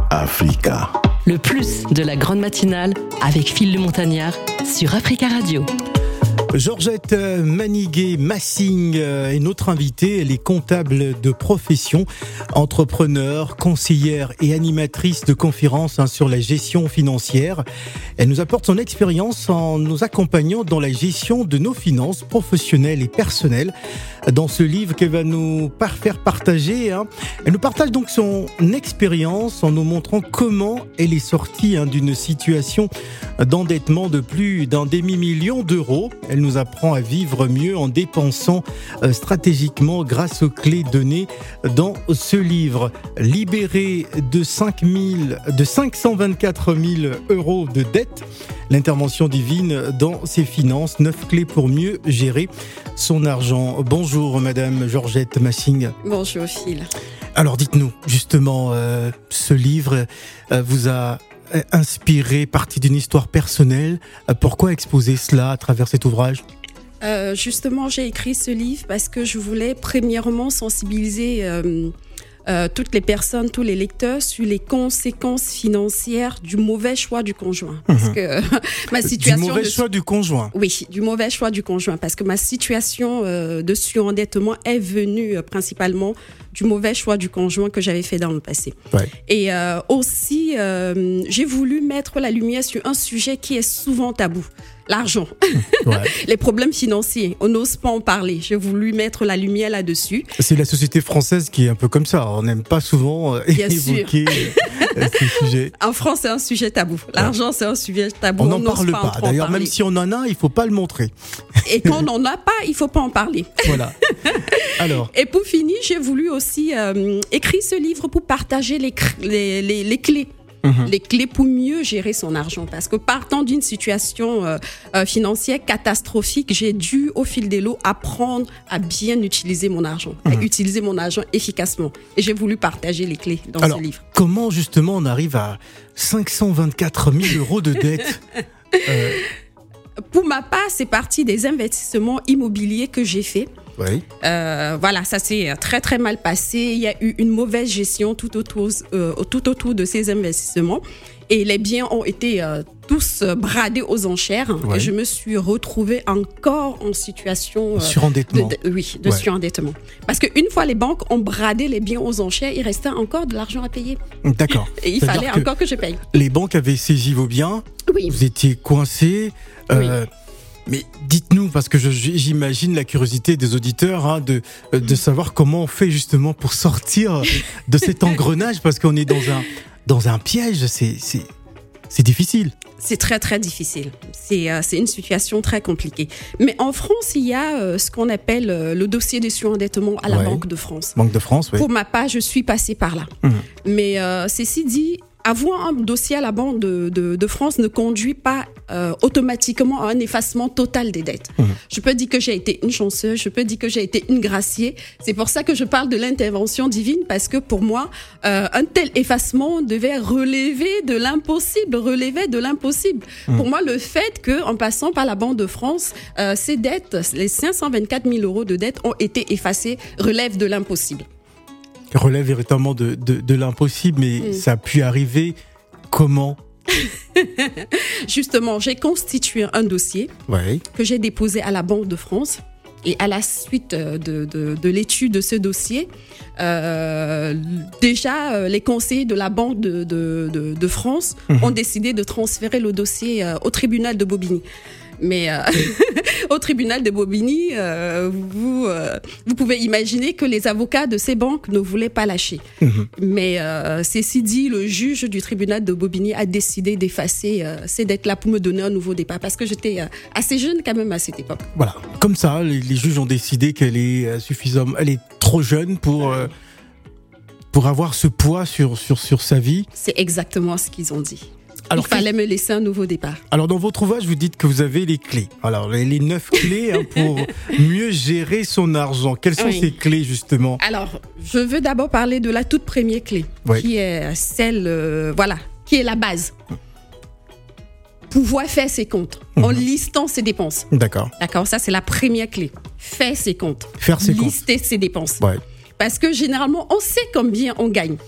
Africa. Le plus de la grande matinale avec Phil le Montagnard sur Africa Radio. Georgette Maniguet-Massing est notre invitée. Elle est comptable de profession, entrepreneur, conseillère et animatrice de conférences sur la gestion financière. Elle nous apporte son expérience en nous accompagnant dans la gestion de nos finances professionnelles et personnelles. Dans ce livre qu'elle va nous faire partager, elle nous partage donc son expérience en nous montrant comment elle est sortie d'une situation d'endettement de plus d'un demi-million d'euros. Elle nous apprend à vivre mieux en dépensant stratégiquement grâce aux clés données dans ce livre. Libérée de 524 000 euros de dette, l'intervention divine dans ses finances, 9 clés pour mieux gérer son argent. Bonjour Madame Georgette Massing. Bonjour Phil. Alors dites-nous, justement, ce livre vous a inspiré, parti d'une histoire personnelle. Pourquoi exposer cela à travers cet ouvrage ? Justement, j'ai écrit ce livre parce que je voulais premièrement sensibiliser toutes les personnes, tous les lecteurs sur les conséquences financières du mauvais choix du conjoint. Parce que ma situation du mauvais choix du conjoint. Oui, du mauvais choix du conjoint. Parce que ma situation de surendettement est venue principalement du mauvais choix du conjoint que j'avais fait dans le passé. Ouais. Et aussi, j'ai voulu mettre la lumière sur un sujet qui est souvent tabou. L'argent, ouais. Les problèmes financiers, on n'ose pas en parler. J'ai voulu mettre la lumière là-dessus. C'est la société française qui est un peu comme ça. On n'aime pas souvent évoquer ces sujets. En France, c'est un sujet tabou. L'argent, c'est un sujet tabou. On n'en parle pas. D'ailleurs, même si on en a, il ne faut pas le montrer. Et quand on n'en a pas, il ne faut pas en parler. Voilà. Alors. Et pour finir, j'ai voulu aussi écrire ce livre pour partager les clés. Les clés pour mieux gérer son argent. Parce que partant d'une situation financière catastrophique, j'ai dû, au fil des lots, apprendre à bien utiliser mon argent, à utiliser mon argent efficacement. Et j'ai voulu partager les clés dans ce livre. Comment justement on arrive à 524 000 euros de dette Pour ma part, c'est parti des investissements immobiliers que j'ai faits. Oui. Voilà, ça s'est très très mal passé. Il y a eu une mauvaise gestion tout autour de ces investissements. Et les biens ont été tous bradés aux enchères. Ouais. Et je me suis retrouvée encore en situation surendettement. De surendettement. Parce qu'une fois les banques ont bradé les biens aux enchères, il restait encore de l'argent à payer. D'accord. Et il fallait encore que je paye. Les banques avaient saisi vos biens. Oui. Vous étiez coincés. Oui. Mais dites-nous, parce que j'imagine la curiosité des auditeurs de savoir comment on fait justement pour sortir de cet engrenage, parce qu'on est dans un piège, c'est difficile. C'est très très difficile. C'est une situation très compliquée. Mais en France, il y a ce qu'on appelle le dossier de surendettement à la Banque de France. Banque de France, oui. Pour ma part, je suis passée par là. Mais ceci dit, avoir un dossier à la Banque de France ne conduit pas automatiquement à un effacement total des dettes. Je peux dire que j'ai été une chanceuse, je peux dire que j'ai été une graciée. C'est pour ça que je parle de l'intervention divine, parce que pour moi, un tel effacement devait relever de l'impossible. Pour moi, le fait qu'en passant par la Banque de France, ces dettes, les 524 000 euros de dettes ont été effacées, relève de l'impossible. Relève véritablement de l'impossible, mais ça a pu arriver comment ? Justement, j'ai constitué un dossier que j'ai déposé à la Banque de France. Et à la suite de l'étude de ce dossier, déjà les conseillers de la Banque de France ont décidé de transférer le dossier au tribunal de Bobigny. Mais au tribunal de Bobigny, vous pouvez imaginer que les avocats de ces banques ne voulaient pas lâcher. Mais ceci dit, le juge du tribunal de Bobigny a décidé d'effacer ces dettes-là pour me donner un nouveau départ, parce que j'étais assez jeune quand même à cette époque. Voilà, comme ça, les juges ont décidé qu'elle est suffisamment, elle est trop jeune pour avoir ce poids sur sa vie. C'est exactement ce qu'ils ont dit. Alors, il fallait me laisser un nouveau départ. Alors, dans votre ouvrage, vous dites que vous avez les clés. Alors, les 9 clés pour mieux gérer son argent. Quelles sont ces clés, justement ? Alors, je veux d'abord parler de la toute première clé, qui est celle, qui est la base. Pouvoir faire ses comptes en listant ses dépenses. D'accord, ça, c'est la première clé. Faire ses comptes. Lister ses dépenses. Parce que généralement, on sait combien on gagne.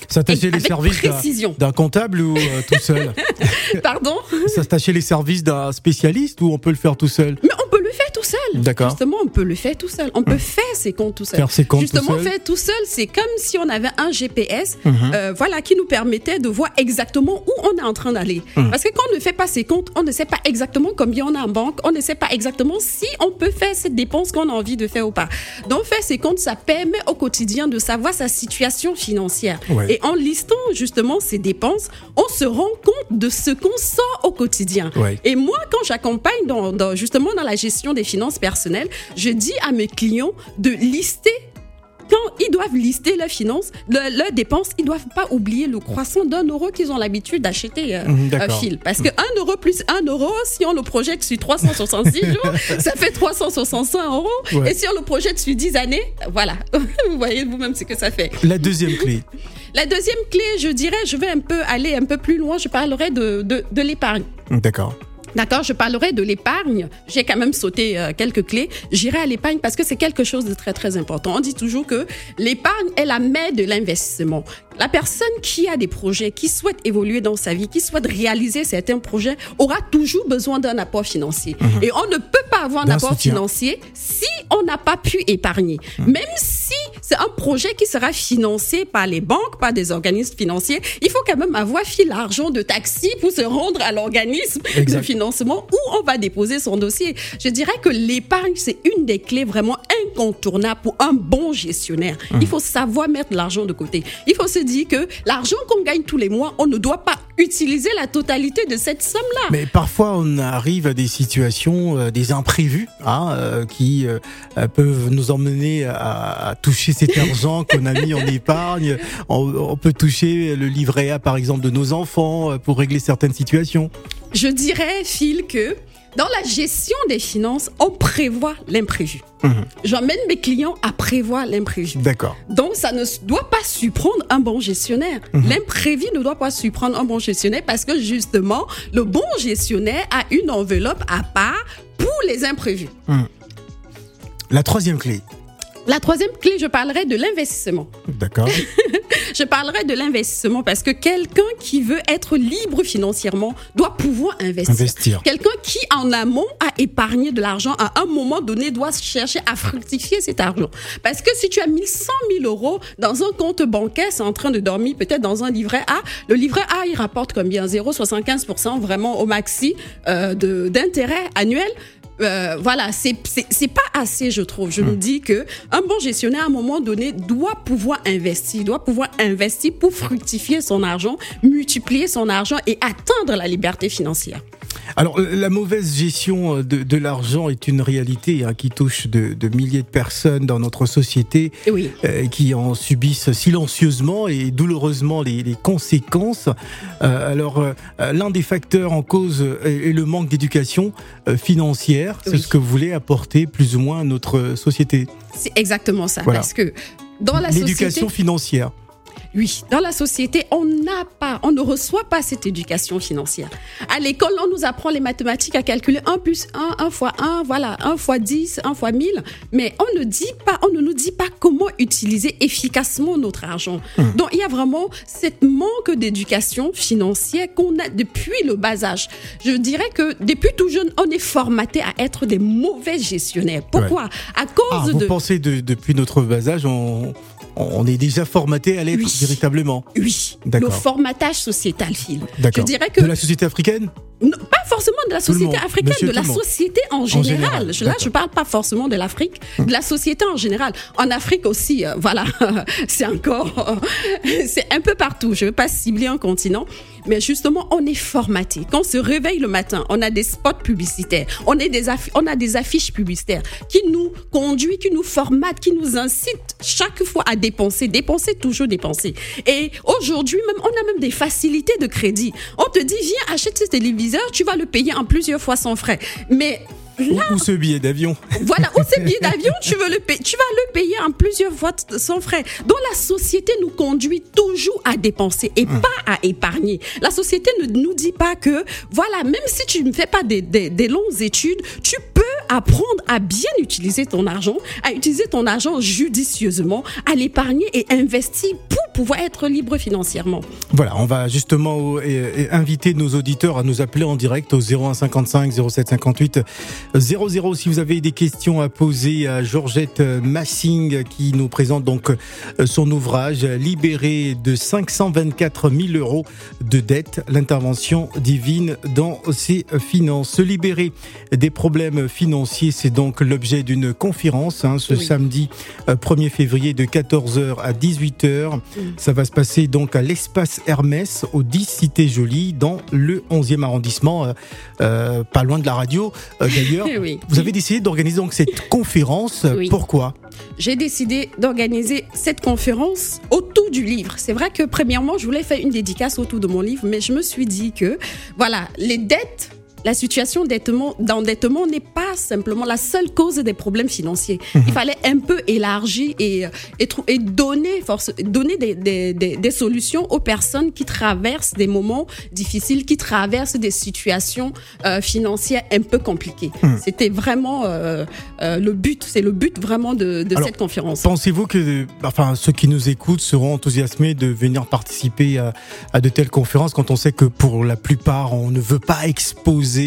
S'attacher les services d'un comptable ou tout seul? Pardon? S'attacher les services d'un spécialiste ou on peut le faire tout seul? Mais on peut le faire tout seul. D'accord. Justement, on peut le faire tout seul. On peut faire ses comptes tout seul. Faire ses comptes Justement, tout seul. faire tout seul, c'est comme si on avait un GPS, qui nous permettait de voir exactement où on est en train d'aller. Parce que quand on ne fait pas ses comptes, on ne sait pas exactement combien on a en banque, on ne sait pas exactement si on peut faire cette dépense qu'on a envie de faire ou pas. Donc, faire ses comptes, ça permet au quotidien de savoir sa situation financière. Ouais. Et en listant justement ses dépenses, on se rend compte de ce qu'on sort au quotidien. Ouais. Et moi, quand j'accompagne justement dans la gestion des finances personnelles, je dis à mes clients de lister. Quand ils doivent lister leurs finances, leurs dépenses, ils ne doivent pas oublier le croissant d'€1 qu'ils ont l'habitude d'acheter un fil. Parce que 1 euro plus 1 euro, si on le projette sur 366 jours, ça fait 365 €. Ouais. Et si on le projette sur 10 années, voilà. Vous voyez vous-même ce que ça fait. La deuxième clé. La deuxième clé, je dirais, je vais aller un peu plus loin, je parlerai de l'épargne. D'accord. D'accord, je parlerai de l'épargne. J'ai quand même sauté quelques clés. J'irai à l'épargne parce que c'est quelque chose de très, très important. On dit toujours que l'épargne est la mère de l'investissement. La personne qui a des projets, qui souhaite évoluer dans sa vie, qui souhaite réaliser certains projets, aura toujours besoin d'un apport financier. Et on ne peut pas avoir un apport financier si on n'a pas pu épargner. Même si c'est un projet qui sera financé par les banques, par des organismes financiers, il faut quand même avoir l'argent de taxi pour se rendre à l'organisme de financement où on va déposer son dossier. Je dirais que l'épargne, c'est une des clés vraiment incontournables pour un bon gestionnaire. Il faut savoir mettre de l'argent de côté. Il faut se dire que l'argent qu'on gagne tous les mois, on ne doit pas utiliser la totalité de cette somme-là. Mais parfois, on arrive à des situations, des imprévus, qui peuvent nous emmener à toucher cet argent qu'on a mis en épargne. On peut toucher le livret A, par exemple, de nos enfants pour régler certaines situations. Je dirais, Phil, que dans la gestion des finances, on prévoit l'imprévu. J'emmène mes clients à prévoir l'imprévu. D'accord. Donc, ça ne doit pas surprendre un bon gestionnaire. L'imprévu ne doit pas surprendre un bon gestionnaire parce que, justement, le bon gestionnaire a une enveloppe à part pour les imprévus. La troisième clé. La troisième clé, je parlerai de l'investissement. D'accord. Je parlerai de l'investissement parce que quelqu'un qui veut être libre financièrement doit pouvoir investir. Quelqu'un qui, en amont, a épargné de l'argent, à un moment donné, doit chercher à fructifier cet argent. Parce que si tu as mis 100 000 € dans un compte bancaire, c'est en train de dormir, peut-être dans un livret A. Le livret A, il rapporte combien? 0,75% vraiment au maxi d'intérêt annuel. Voilà, c'est pas assez, je trouve. Je me dis que un bon gestionnaire, à un moment donné, doit pouvoir investir pour fructifier son argent, multiplier son argent et atteindre la liberté financière. Alors, la mauvaise gestion de l'argent est une réalité qui touche de milliers de personnes dans notre société, oui. Qui en subissent silencieusement et douloureusement les conséquences. Alors, l'un des facteurs en cause est le manque d'éducation financière. C'est ce que vous voulez apporter plus ou moins à notre société. C'est exactement ça, voilà. Parce que dans la l'éducation financière. Oui, dans la société, on ne reçoit pas cette éducation financière. À l'école, on nous apprend les mathématiques à calculer 1 plus 1, 1 fois 1, voilà, 1 fois 10, 1 fois 1000. Mais on ne nous dit pas comment utiliser efficacement notre argent. Donc, il y a vraiment cette manque d'éducation financière qu'on a depuis le bas âge. Je dirais que depuis tout jeune, on est formaté à être des mauvais gestionnaires. Pourquoi ? À cause vous pensez depuis notre bas âge, on est déjà formaté à l'être véritablement. Oui, d'accord. Le formatage sociétal, Phil. D'accord. Je dirais que de la société africaine ? Non, pas forcément de la société africaine, de la société en général. Là, je parle pas forcément de l'Afrique, de la société en général. En Afrique aussi, voilà, c'est un peu partout. Je veux pas cibler un continent, mais justement, on est formaté. Quand on se réveille le matin, on a des spots publicitaires, on a des affiches publicitaires qui nous conduisent, qui nous formatent, qui nous incitent chaque fois à dépenser, toujours dépenser. Et aujourd'hui, même, on a même des facilités de crédit. On te dit, viens, achète ce téléviseur, tu vas le payer en plusieurs fois sans frais. Mais là, ou ce billet d'avion. Voilà, ou ce billet d'avion, tu vas le payer en plusieurs fois sans frais. Donc la société nous conduit toujours à dépenser et pas à épargner. La société ne nous dit pas que, voilà, même si tu ne fais pas des longues études, tu peux apprendre à bien utiliser ton argent, à utiliser ton argent judicieusement, à l'épargner et investir pour pouvoir être libre financièrement. Voilà, on va justement inviter nos auditeurs à nous appeler en direct au 01 55 07 58 00 si vous avez des questions à poser à Georgette Massing qui nous présente donc son ouvrage Libéré de 524 000 € de dette, l'intervention divine dans ses finances. Se libérer des problèmes financiers, c'est donc l'objet d'une conférence ce samedi 1er février de 14h à 18h. Ça va se passer donc à l'espace Hermès au 10 Cité Jolie dans le 11e arrondissement, pas loin de la radio d'ailleurs. Oui. Vous avez décidé d'organiser donc cette conférence. Oui. Pourquoi ? J'ai décidé d'organiser cette conférence autour du livre. C'est vrai que premièrement, je voulais faire une dédicace autour de mon livre, mais je me suis dit que voilà, les dettes, la situation d'endettement n'est pas simplement la seule cause des problèmes financiers. Il fallait un peu élargir et donner des solutions aux personnes qui traversent des moments difficiles, qui traversent des situations financières un peu compliquées. C'était vraiment le but. C'est le but vraiment de cette conférence. Pensez-vous que ceux qui nous écoutent seront enthousiasmés de venir participer à de telles conférences quand on sait que pour la plupart, on ne veut pas exposer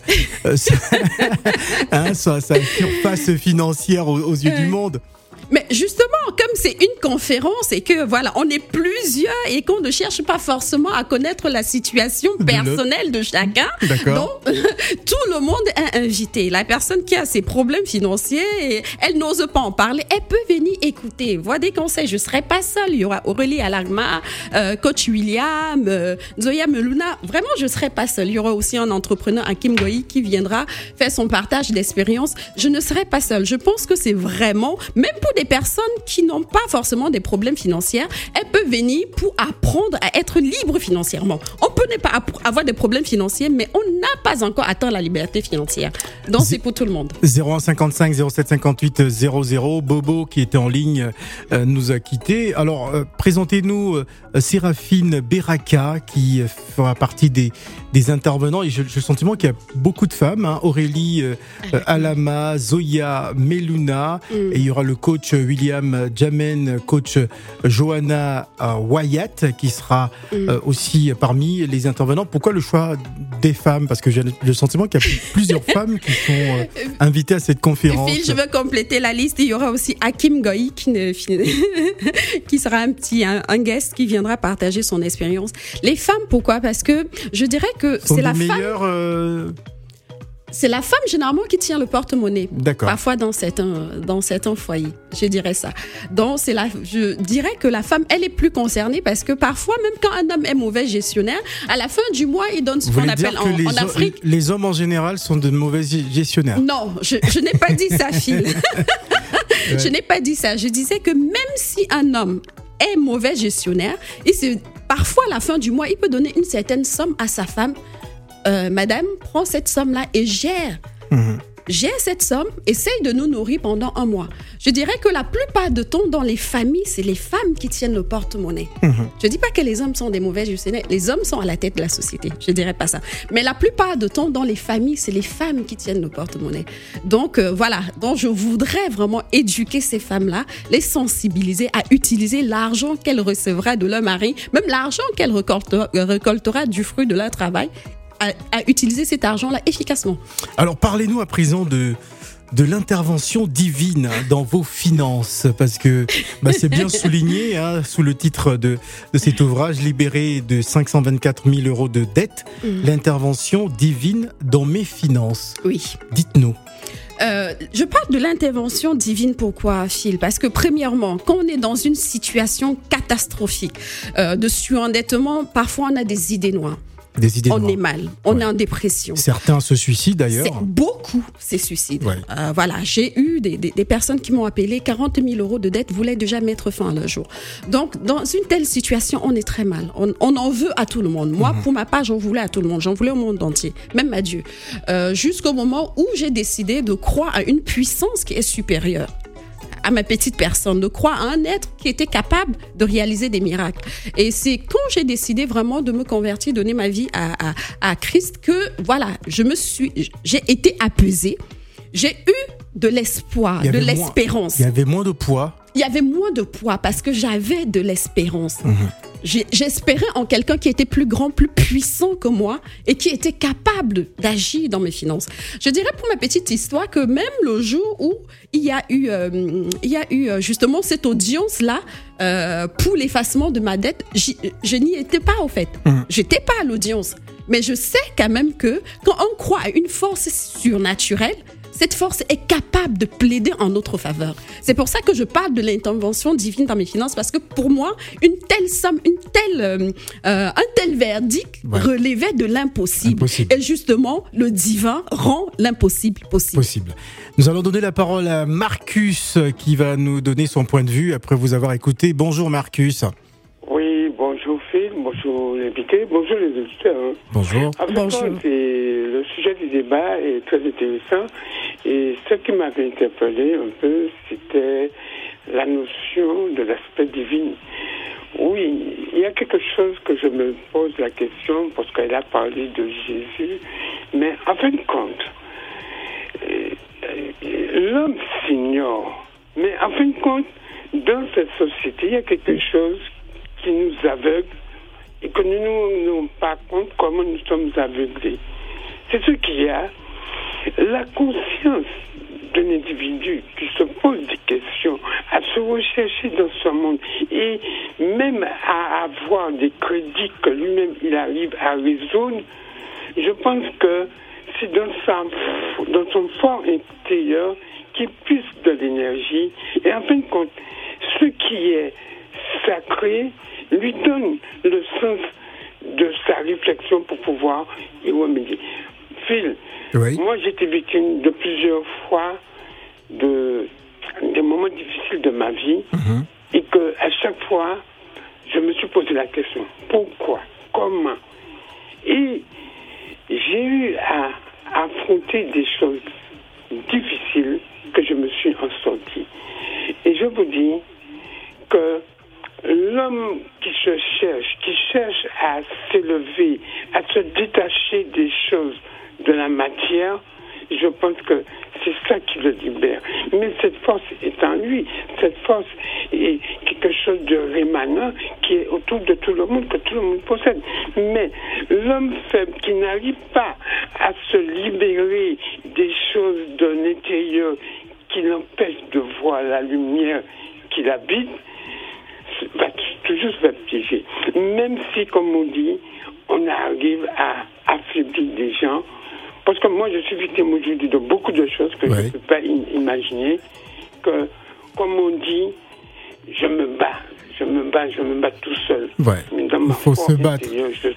sa surface financière aux yeux du monde? Mais justement, comme c'est une conférence et que voilà, on est plusieurs et qu'on ne cherche pas forcément à connaître la situation personnelle de chacun, donc tout le monde est invité. La personne qui a ses problèmes financiers, elle n'ose pas en parler, elle peut venir écouter, voir des conseils. Je ne serai pas seule. Il y aura Aurélie Alagma, coach William, Zoya Meluna. Vraiment, je ne serai pas seule. Il y aura aussi un entrepreneur, Hakim Goyi, qui viendra faire son partage d'expérience. Je ne serai pas seule. Je pense que c'est vraiment, même pour des personnes qui n'ont pas forcément des problèmes financiers, elles peuvent venir pour apprendre à être libre financièrement. On peut ne pas avoir des problèmes financiers, mais on n'a pas encore atteint la liberté financière. Donc c'est pour tout le monde. 01 55 07 58 00. Bobo qui était en ligne nous a quittés. Alors présentez-nous Séraphine Beraka qui fera partie des intervenants. Et j'ai le sentiment qu'il y a beaucoup de femmes. Aurélie Alama, Zoya Meluna, et il y aura le coach William Jamen, coach Johanna Wyatt qui sera aussi parmi les intervenants. Pourquoi le choix des femmes? Parce que j'ai le sentiment qu'il y a plusieurs femmes qui sont invitées à cette conférence. Phil, je veux compléter la liste. Il y aura aussi Hakim Goyi qui sera un guest qui viendra partager son expérience. Les femmes, pourquoi? Parce que je dirais que c'est la femme. C'est la femme généralement qui tient le porte-monnaie. D'accord. Parfois dans certains foyers, je dirais ça. Donc je dirais que la femme, elle est plus concernée parce que parfois, même quand un homme est mauvais gestionnaire, à la fin du mois, il donne ce qu'on appelle en Afrique. Les hommes en général sont de mauvais gestionnaires. Non, je n'ai pas dit ça, Phil. Je n'ai pas dit ça. Je disais que même si un homme est mauvais gestionnaire, parfois à la fin du mois, il peut donner une certaine somme à sa femme. Madame, prends cette somme-là et gère cette somme, essaye de nous nourrir pendant un mois. Je dirais que la plupart du temps, dans les familles, c'est les femmes qui tiennent le porte-monnaie. Je ne dis pas que les hommes sont des mauvais gestionnaires, les hommes sont à la tête de la société, je ne dirais pas ça. Mais la plupart du temps, dans les familles, c'est les femmes qui tiennent le porte-monnaie. Donc voilà, donc je voudrais vraiment éduquer ces femmes-là, les sensibiliser à utiliser l'argent qu'elles recevront de leur mari, même l'argent qu'elles récoltera du fruit de leur travail, à utiliser cet argent-là efficacement. Alors, parlez-nous à présent de l'intervention divine dans vos finances, parce que c'est bien souligné sous le titre de cet ouvrage, Libéré de 524 000 € de dette, l'intervention divine dans mes finances. Oui. Dites-nous. Je parle de l'intervention divine, pourquoi, Phil? Parce que premièrement, quand on est dans une situation catastrophique de surendettement, parfois on a des idées noires. On est mal, on est en dépression. Certains se suicident d'ailleurs. Beaucoup se suicident. Ouais. Voilà, j'ai eu des personnes qui m'ont appelé, 40 000 € de dette, voulaient déjà mettre fin à leur jour. Donc, dans une telle situation, on est très mal. On en veut à tout le monde. Moi, pour ma part, j'en voulais à tout le monde. J'en voulais au monde entier, même à Dieu. Jusqu'au moment où j'ai décidé de croire à une puissance qui est supérieure à ma petite personne, de croire à un être qui était capable de réaliser des miracles. Et c'est quand j'ai décidé vraiment de me convertir, donner ma vie à Christ, que voilà, j'ai été apaisée. j'ai eu de l'espoir, de l'espérance. Il y avait moins de poids. Il y avait moins de poids parce que j'avais de l'espérance. J'espérais en quelqu'un qui était plus grand, plus puissant que moi et qui était capable d'agir dans mes finances. Je dirais pour ma petite histoire que même le jour où il y a eu justement cette audience-là pour l'effacement de ma dette, je n'y étais pas au fait. J'étais pas à l'audience. Mais je sais quand même que quand on croit à une force surnaturelle, cette force est capable de plaider en notre faveur. C'est pour ça que je parle de l'intervention divine dans mes finances, parce que pour moi, une telle somme, un tel verdict relevait de l'impossible. Et justement, le divin rend l'impossible possible. Nous allons donner la parole à Marcus qui va nous donner son point de vue après vous avoir écouté. Bonjour Marcus. Oui, bonjour Phil, bonjour l'invité, bonjour les auditeurs. Bonjour. Bonjour. Le sujet du débat est très intéressant et ce qui m'avait interpellé un peu, c'était la notion de l'aspect divin. Oui, il y a quelque chose que je me pose la question parce qu'elle a parlé de Jésus, mais en fin de compte, l'homme s'ignore, mais en fin de compte, dans cette société, il y a quelque chose qui nous aveugle et que nous ne nous rendons pas compte comment nous sommes aveuglés. C'est ce qu'il y a. La conscience d'un individu qui se pose des questions, à se rechercher dans ce monde et même à avoir des crédits que lui-même il arrive à résoudre, je pense que c'est dans son fort intérieur qu'il puise de l'énergie et en fin de compte, ce qui est sacré lui donne le sens de sa réflexion pour pouvoir y remédier. Phil, moi j'étais victime de plusieurs fois des moments difficiles de ma vie et que à chaque fois je me suis posé la question pourquoi, comment, et j'ai eu à affronter des choses difficiles que je me suis en sorti. Et je vous dis que l'homme qui cherche à s'élever, à se détacher des choses de la matière, je pense que c'est ça qui le libère. Mais cette force est en lui. Cette force est quelque chose de rémanent qui est autour de tout le monde, que tout le monde possède. Mais l'homme faible qui n'arrive pas à se libérer des choses de l'intérieur qui l'empêchent de voir la lumière qui l'habite, va toujours se faire piéger. Même si, comme on dit, on arrive à affaiblir des gens. Parce que moi, je suis victime aujourd'hui de beaucoup de choses que je ne peux pas imaginer. Que, comme on dit, je me bats tout seul. Il faut se battre.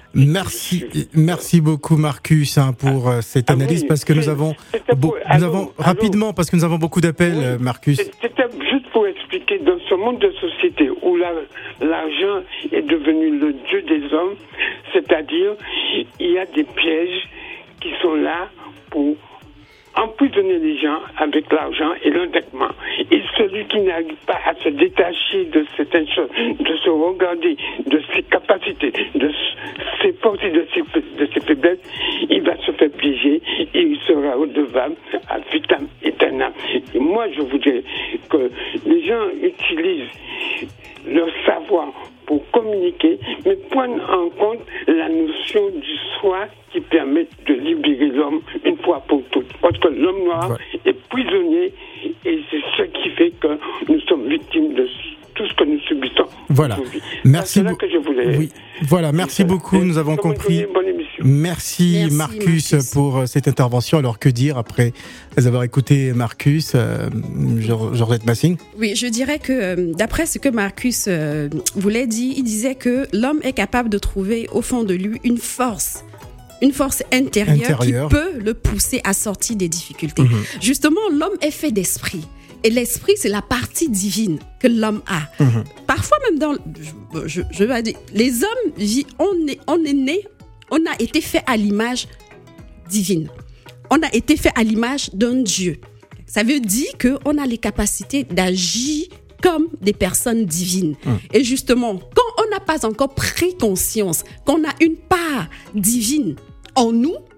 Merci beaucoup Marcus pour cette analyse parce que nous avons rapidement parce que nous avons beaucoup d'appels Marcus. C'était juste pour expliquer dans ce monde de société où l'argent est devenu le dieu des hommes, c'est-à-dire il y a des pièges qui sont là pour emprisonner les gens avec l'argent et l'endettement. Et celui qui n'arrive pas à se détacher de certaines choses, de se regarder, de ses capacités, de ses forces et de ses faiblesses, il va se faire piéger et il sera redevable à vitam aeternam. Et moi, je voudrais que les gens utilisent leur savoir pour communiquer, mais prendre en compte la notion du soi qui permet de libérer l'homme une fois pour toutes. Parce que l'homme noir est prisonnier et c'est ce qui fait que nous sommes victimes de tout ce que nous subissons. Voilà. Merci beaucoup. Merci beaucoup. Nous avons compris. Merci Marcus pour cette intervention. Alors que dire après avoir écouté Marcus, Georgette Massing? Oui, je dirais que d'après ce que Marcus voulait dire, il disait que l'homme est capable de trouver au fond de lui une force intérieure qui peut le pousser à sortir des difficultés. Justement, l'homme est fait d'esprit. Et l'esprit, c'est la partie divine que l'homme a. Parfois même je vais dire, les hommes, on est né, on a été fait à l'image divine. On a été fait à l'image d'un Dieu. Ça veut dire qu'on a les capacités d'agir comme des personnes divines. Et justement, quand on n'a pas encore pris conscience qu'on a une part divine en nous,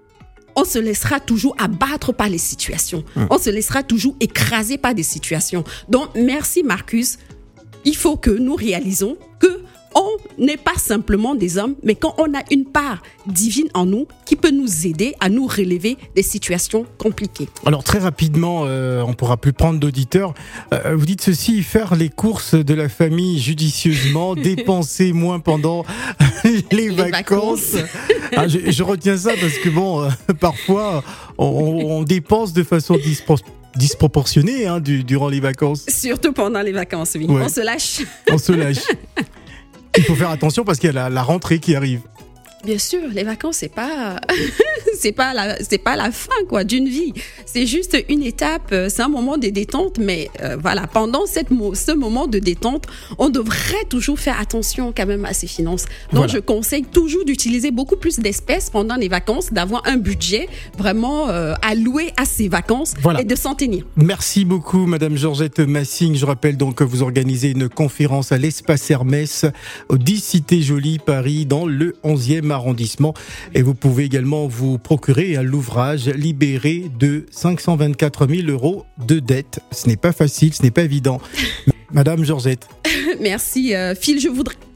on se laissera toujours abattre par les situations. On se laissera toujours écraser par des situations. Donc, merci Marcus. Il faut que nous réalisons que on n'est pas simplement des hommes, mais quand on a une part divine en nous qui peut nous aider à nous relever des situations compliquées. Alors très rapidement, on pourra plus prendre d'auditeurs. Vous dites ceci: faire les courses de la famille judicieusement, dépenser moins pendant les vacances. Ah, je retiens ça parce que bon, parfois on dépense de façon disproportionnée durant les vacances. Surtout pendant les vacances, oui. Ouais. On se lâche. On se lâche. Il faut faire attention parce qu'il y a la rentrée qui arrive. Bien sûr, les vacances, c'est pas la fin, quoi, d'une vie. C'est juste une étape, c'est un moment de détente, mais voilà, pendant ce moment de détente, on devrait toujours faire attention quand même à ses finances. Donc, Je conseille toujours d'utiliser beaucoup plus d'espèces pendant les vacances, d'avoir un budget vraiment alloué à ses vacances et de s'en tenir. Merci beaucoup, Madame Georgette Massing. Je rappelle donc que vous organisez une conférence à l'Espace Hermès, au 10 Cité Jolie, Paris, dans le 11e arrondissement. Et vous pouvez également vous procurer l'ouvrage libéré de 524 000 € de dettes. Ce n'est pas facile, ce n'est pas évident. Madame Georgette. Merci Phil, je voudrais